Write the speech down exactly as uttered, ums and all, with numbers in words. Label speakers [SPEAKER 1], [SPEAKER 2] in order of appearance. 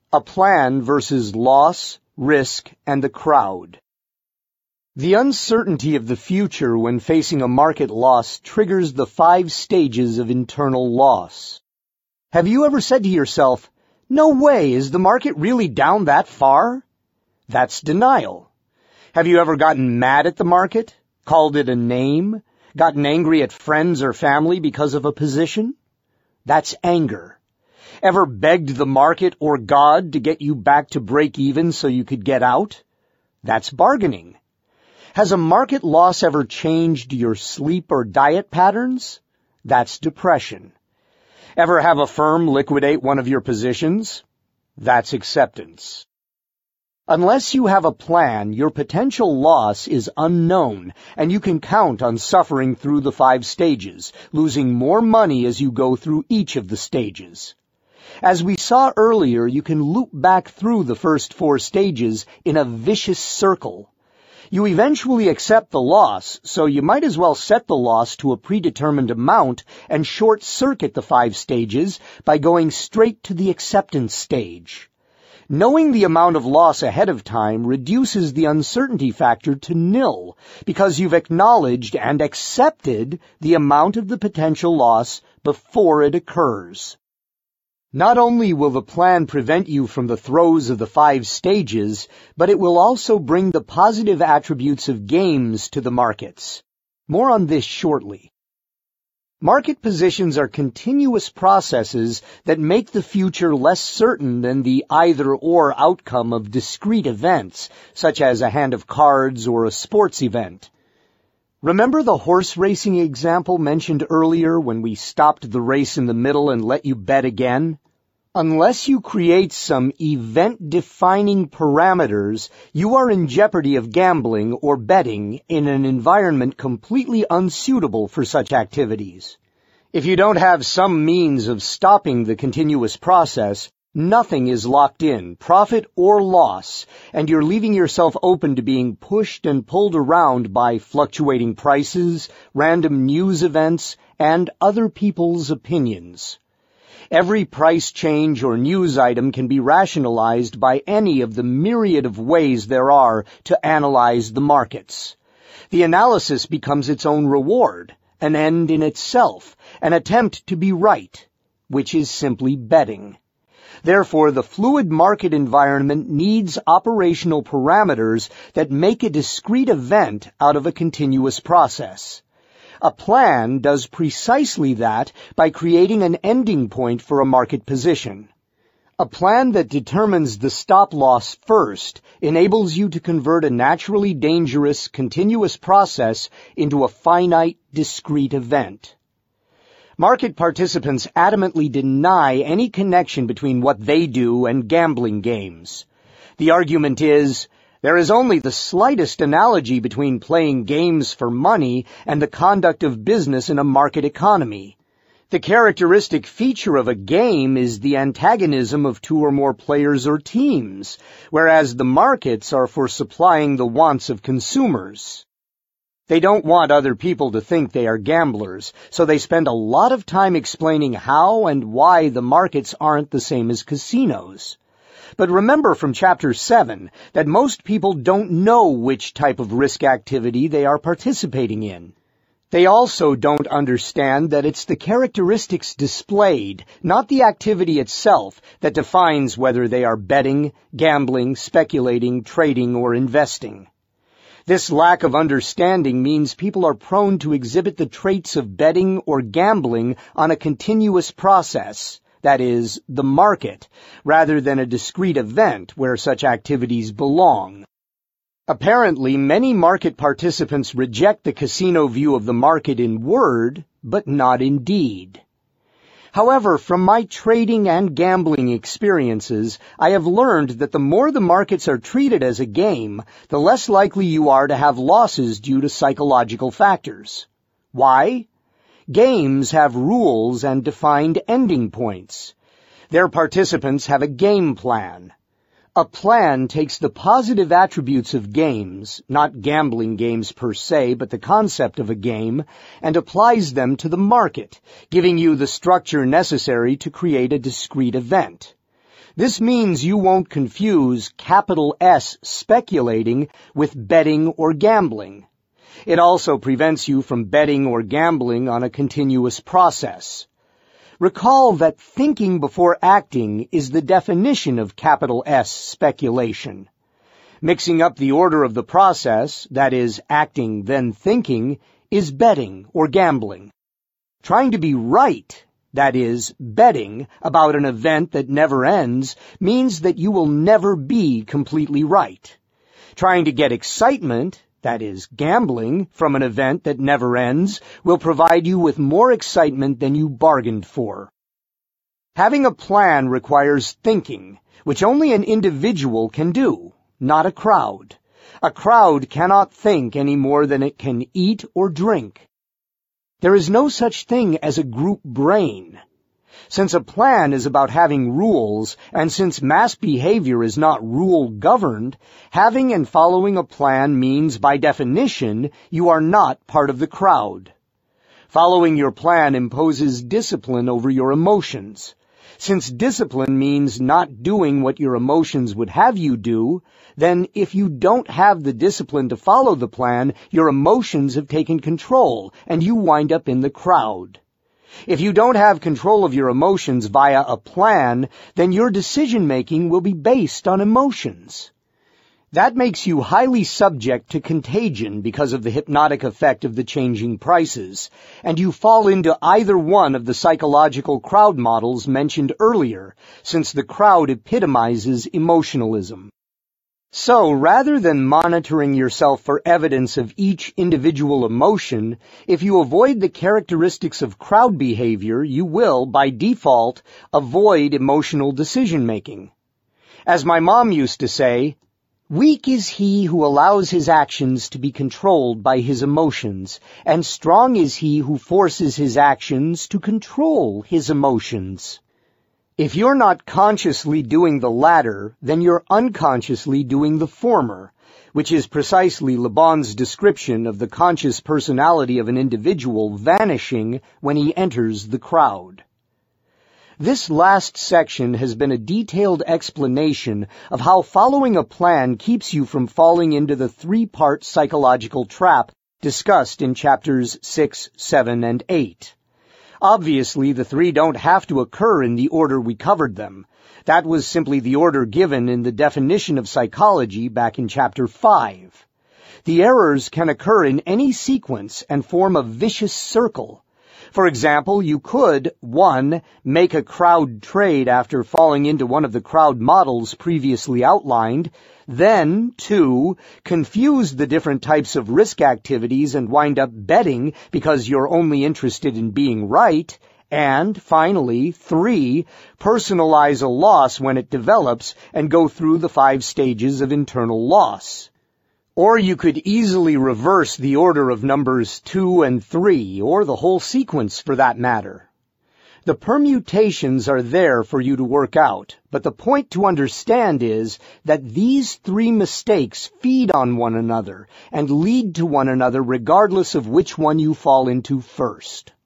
[SPEAKER 1] A plan versus loss, risk, and the crowd. The uncertainty of the future when facing a market loss triggers the five stages of internal loss. Have you ever said to yourself, "No way, is the market really down that far?" That's denial. Have you ever gotten mad at the market, called it a name, gotten angry at friends or family because of a position? That's anger. Ever begged the market or God to get you back to break even so you could get out? That's bargaining. Has a market loss ever changed your sleep or diet patterns? That's depression. Ever have a firm liquidate one of your positions? That's acceptance. Unless you have a plan, your potential loss is unknown, and you can count on suffering through the five stages, losing more money as you go through each of the stages. As we saw earlier, you can loop back through the first four stages in a vicious circle. You eventually accept the loss, so you might as well set the loss to a predetermined amount and short-circuit the five stages by going straight to the acceptance stage. Knowing the amount of loss ahead of time reduces the uncertainty factor to nil because you've acknowledged and accepted the amount of the potential loss before it occurs. Not only will the plan prevent you from the throes of the five stages, but it will also bring the positive attributes of games to the markets. More on this shortly. Market positions are continuous processes that make the future less certain than the either-or outcome of discrete events, such as a hand of cards or a sports event. Remember the horse racing example mentioned earlier when we stopped the race in the middle and let you bet again? Unless you create some event-defining parameters, you are in jeopardy of gambling or betting in an environment completely unsuitable for such activities. If you don't have some means of stopping the continuous process, nothing is locked in, profit or loss, and you're leaving yourself open to being pushed and pulled around by fluctuating prices, random news events, and other people's opinions. Every price change or news item can be rationalized by any of the myriad of ways there are to analyze the markets. The analysis becomes its own reward, an end in itself, an attempt to be right, which is simply betting. Therefore, the fluid market environment needs operational parameters that make a discrete event out of a continuous process. A plan does precisely that by creating an ending point for a market position. A plan that determines the stop-loss first enables you to convert a naturally dangerous, continuous process into a finite, discrete event. Market participants adamantly deny any connection between what they do and gambling games. The argument is, there is only the slightest analogy between playing games for money and the conduct of business in a market economy. The characteristic feature of a game is the antagonism of two or more players or teams, whereas the markets are for supplying the wants of consumers. They don't want other people to think they are gamblers, so they spend a lot of time explaining how and why the markets aren't the same as casinos. But remember from Chapter seven that most people don't know which type of risk activity they are participating in. They also don't understand that it's the characteristics displayed, not the activity itself, that defines whether they are betting, gambling, speculating, trading, or investing. This lack of understanding means people are prone to exhibit the traits of betting or gambling on a continuous process, that is, the market, rather than a discrete event where such activities belong. Apparently, many market participants reject the casino view of the market in word, but not in deed. However, from my trading and gambling experiences, I have learned that the more the markets are treated as a game, the less likely you are to have losses due to psychological factors. Why? Games have rules and defined ending points. Their participants have a game plan. A plan takes the positive attributes of games, not gambling games per se, but the concept of a game, and applies them to the market, giving you the structure necessary to create a discrete event. This means you won't confuse capital S speculating with betting or gambling. It also prevents you from betting or gambling on a continuous process. Recall that thinking before acting is the definition of capital S speculation. Mixing up the order of the process, that is, acting then thinking, is betting or gambling. Trying to be right, that is, betting about an event that never ends, means that you will never be completely right. Trying to get excitement, that is, gambling, from an event that never ends, will provide you with more excitement than you bargained for. Having a plan requires thinking, which only an individual can do, not a crowd. A crowd cannot think any more than it can eat or drink. There is no such thing as a group brain. Since a plan is about having rules, and since mass behavior is not rule-governed, having and following a plan means, by definition, you are not part of the crowd. Following your plan imposes discipline over your emotions. Since discipline means not doing what your emotions would have you do, then if you don't have the discipline to follow the plan, your emotions have taken control, and you wind up in the crowd. If you don't have control of your emotions via a plan, then your decision-making will be based on emotions. That makes you highly subject to contagion because of the hypnotic effect of the changing prices, and you fall into either one of the psychological crowd models mentioned earlier, since the crowd epitomizes emotionalism. So, rather than monitoring yourself for evidence of each individual emotion, if you avoid the characteristics of crowd behavior, you will, by default, avoid emotional decision-making. As my mom used to say, "Weak is he who allows his actions to be controlled by his emotions, and strong is he who forces his actions to control his emotions." If you're not consciously doing the latter, then you're unconsciously doing the former, which is precisely Le Bon's description of the conscious personality of an individual vanishing when he enters the crowd. This last section has been a detailed explanation of how following a plan keeps you from falling into the three-part psychological trap discussed in chapters six, seven, and eight. Obviously, the three don't have to occur in the order we covered them. That was simply the order given in the definition of psychology back in chapter five. The errors can occur in any sequence and form a vicious circle. For example, you could, one, make a crowd trade after falling into one of the crowd models previously outlined, then, two, confuse the different types of risk activities and wind up betting because you're only interested in being right, and, finally, three, personalize a loss when it develops and go through the five stages of internal loss. Or you could easily reverse the order of numbers two and three, or the whole sequence for that matter. The permutations are there for you to work out, but the point to understand is that these three mistakes feed on one another and lead to one another regardless of which one you fall into first.